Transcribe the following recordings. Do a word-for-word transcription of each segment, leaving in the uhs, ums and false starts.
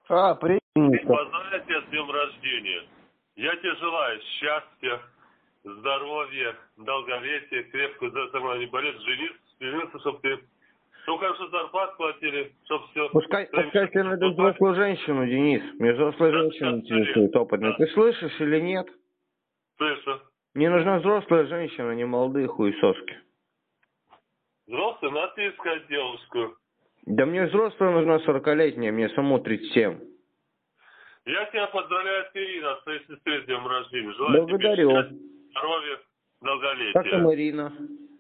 А, привет. Поздравляю тебя с днем рождения. Я тебе желаю счастья, здоровья, долголетия, крепко за тобой не болеть, жениться, жениться, чтобы ты... Ну, хорошо, зарплату платили, чтобы все... Пускай, пускай тебе найдут взрослую женщину, Денис. Мне взрослая женщина интересует, опытная. Ты слышишь или нет? Слышу. Мне нужна взрослая женщина, не молодые хуесоски. Взрослый, надо ты искать девушку. Да мне взрослая нужна сорокалетняя, мне самому тридцать семь. Я тебя поздравляю с Ириной, от своей сестры с днем рождения. Желаю Благодарю. тебе счастья, здоровья, долголетия. Как там Ирина?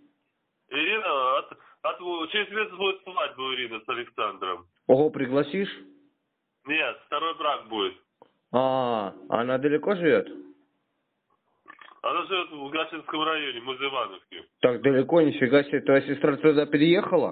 Ирина, от, от, через месяц будет свадьба у Ирины с Александром. Ого, пригласишь? Нет, второй брак будет. А, она далеко живет? Она живет в Гатчинском районе, Музывановке. Так далеко, нифига себе. Твоя сестра туда переехала?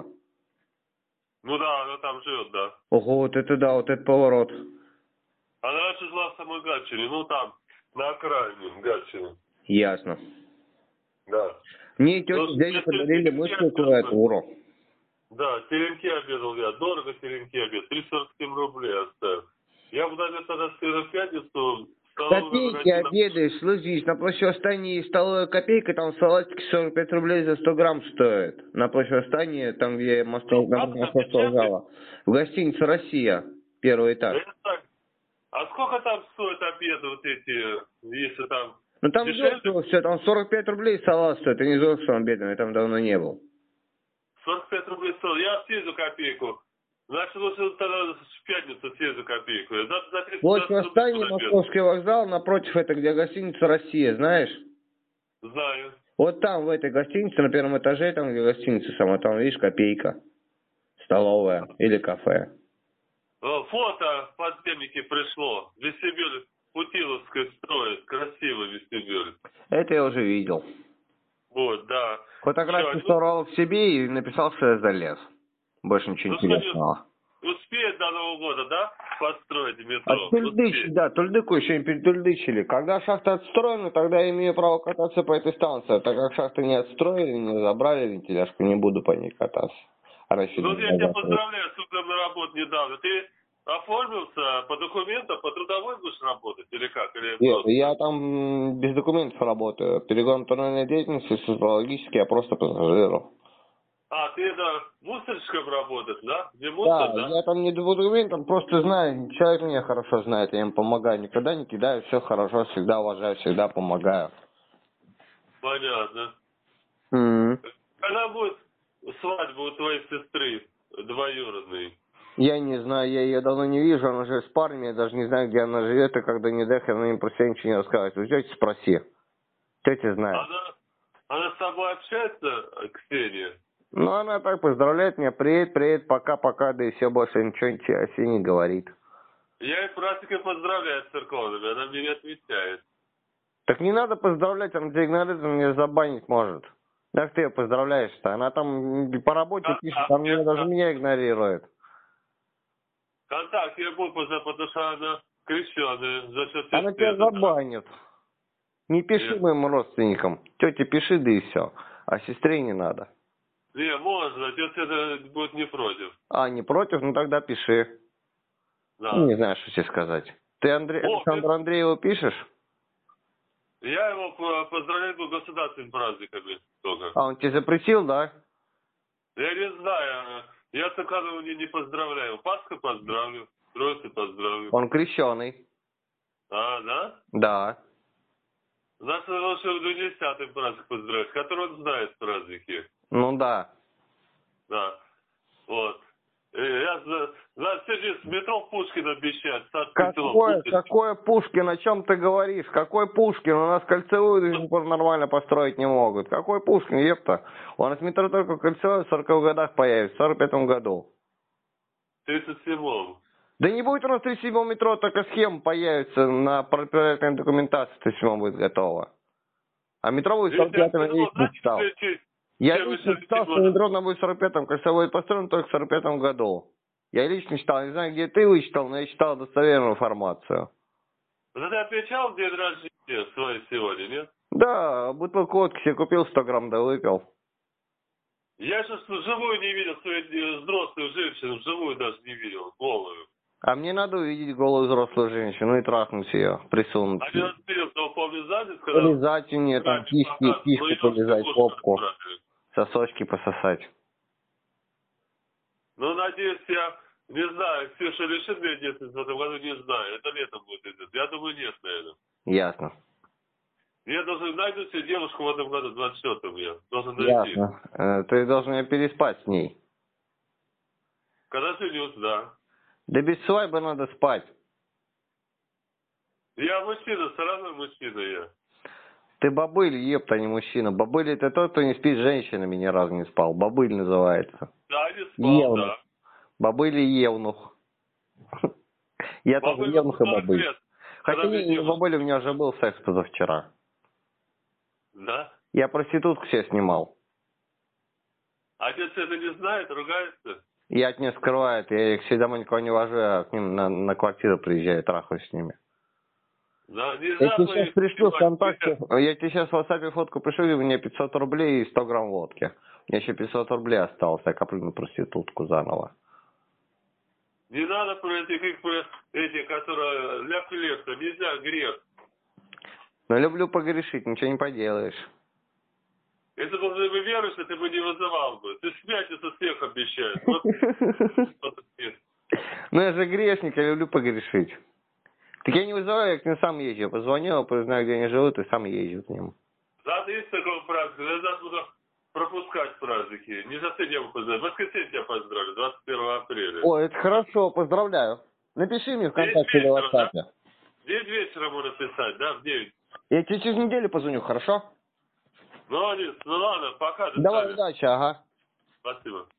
Ну да, она там живет, да. Ого, вот это да, вот это поворот. Она раньше жила в самой Гатчине, ну там, на окраине Гатчины. Ясно. Да. Мне тети Ну, дяди подарили теремки мышную обедал, клавиатуру. Да, теремки обедал я. Дорого теремки обед. триста сорок семь рублей оставил. Я бы даже тогда в пятницу... Копейки обедаешь, слышишь, на площади Восстания есть столовая копейка, там салатики сорок пять рублей за сто грамм стоят. На площади Восстания, там где Москва, Ну, Московского зала. В гостинице «Россия», первый этаж. так. А сколько там стоят обеды вот эти, если там... Ну там дешевле? дешево все, там сорок пять рублей салат стоит, я не знаю, что он бедный, я там давно не был. сорок пять рублей стоит. Я съезжу копейку. Значит, лучше тогда в пятницу съезжу копейку. За, за тридцать Площадь рублей Восстания, обед. Московский вокзал, напротив это, где гостиница «Россия», знаешь? Знаю. Вот там, в этой гостинице, на первом этаже, там, где гостиница сама, там, видишь, копейка. Столовая или кафе. Фото в подъемнике пришло. Вестибюль Путиловской строит. Красивый вестибюль. Это я уже видел. Вот, да. Фотографию собрал к себе и написал, что я залез. Больше ничего ну, интересного. Успеет до Нового года, да, построить метро? А Тульдыч, да, Тульдыку еще не перетульдычили. Когда шахта отстроена, тогда я имею право кататься по этой станции. Так как шахты не отстроили, не забрали вентиляшку, не буду по ней кататься. Ну, я тебя поздравляю с утром на работу недавно. Ты оформился по документам, по трудовой будешь работать или как? Или Нет, я там без документов работаю. Перегон турнирной деятельности, социологически, я просто пассажиру. А, ты да, мусорщиком работаешь, да? Где мусор, Да, да? я там не документом, просто знаю, человек меня хорошо знает, я им помогаю. Никогда не кидаю, все хорошо, всегда уважаю, всегда помогаю. Понятно. Mm-hmm. Когда будет свадьба у твоей сестры двоюродной? Я не знаю, я ее давно не вижу, она живет с парнем, я даже не знаю, где она живет, и когда не дохер, она им про себя ничего не рассказывает. У тети спроси. Тетя знает. Она, она с тобой общается, Ксения? Ну, она так поздравляет меня, привет, привет, пока-пока, да и все, больше ничего о себе не говорит. Я их практикой поздравляю с церковными, она мне не отвечает. Так не надо поздравлять, она тебя игнорирует, она меня забанить может. Как ты ее поздравляешь-то? Она там по работе Контакт, пишет, она меня, даже меня игнорирует. Контакт я буду, потому что она крещеная за счет Она тебя забанит. Не пиши Нет. моим родственникам. Тете пиши, да и все. А сестре не надо. Не, можно, тетя это будет не против. А, не против? Ну тогда пиши. Да. Ну, не знаю, что тебе сказать. Ты Андрей, О, Александру ты... Андрееву пишешь? Я его поздравляю с государственными праздниками только. А он тебе запретил, да? Я не знаю. Я Циканову не, не поздравляю. Пасха поздравлю, Троицу поздравлю. Он крещеный. А, да? Да. Значит, лучше в десятый праздник поздравить, который он знает праздники. Ну да. Да. Вот. Я за, за сегодня с метро Пушкина обещают. Какое, какое Пушкин? О чем ты говоришь? Какой Пушкин? У нас кольцевую до сих пор нормально построить не могут. Какой Пушкин, епта? У нас метро только кольцевое в сороковых годах появится, в сорок пятом году. В тридцать седьмом. Да не будет у нас в тридцать седьмом метро, только схема появится на проектной документации, в тридцать седьмом будет готова. А метро будет в сорок пятом, я лично читал. Я лично читал, что метро будет в сорок пятом, кольцевое будет построено только в сорок пятом году. Я лично читал, не знаю, где ты вычитал, но я читал достоверную информацию. Да ты отмечал день рождения свой сегодня, нет? Да, бутылку водки себе купил, сто грамм, да выпил. Я сейчас вживую не видел свою взрослую женщину, вживую даже не видел, голую. А мне надо увидеть голую взрослую женщину и трахнуть ее, присунуть. А я успел, то полизать, когда... Полизать у нее, там, письки, письку полизать, попку, сосочки пососать. Ну, надеюсь, я, не знаю, Ксюша лишит меня детства в этом году, не знаю. Это летом будет идет. Я думаю, нет, наверное. Ясно. Я должен найду себе девушку в этом году, двадцать четвёртом я. Должен найти. Ясно. Ты должен ее переспать с ней. Когда женюсь, да. Да без свадьбы надо спать. Я мужчина, все равно мужчина я. Ты бабыль, епта, не мужчина. Бабыль это тот, кто не спит с женщинами, ни разу не спал. Бабыль называется. Да, не спал, евнух. Да. Бабыль и евнух. Я тоже евнух и бабыль. Хотя не бабыль, у меня уже был секс позавчера. Да? Я проститутку себе снимал. Отец это не знает, ругается? Я от нее скрывает, я их все домой никого не вожу, я к ним на, на квартиру приезжаю, трахаюсь с ними. Да, не я тебе сейчас пришлю ВКонтакте, я тебе сейчас в WhatsApp фотку пришлю, у меня пятьсот рублей и сто грамм водки. У меня еще пятьсот рублей осталось, я коплю на проститутку заново. Не надо про этих, эти, которые ляп-лепта, нельзя, грех. Но люблю погрешить, ничего не поделаешь. Если бы ты веруешь, ты бы не вызывал бы. Ты смеешься, смех обещаешь. Вот. Ну я же грешник, я люблю погрешить. Так я не вызываю, я к ним сам езжу. Позвонил, знаю, где они живут, и сам езжу к ним. Завтра есть такой праздник, я завтра буду пропускать праздники. Не за сегодня поздравляю. В воскресенье тебя поздравлю, двадцать первого апреля. О, это хорошо, поздравляю. Напиши мне ВКонтакте или в WhatsApp. Да? В девять вечера можно писать, да, в девять. Я тебе через неделю позвоню, хорошо? Ну, ну ладно, пока. Давай, удачи, ага. Спасибо.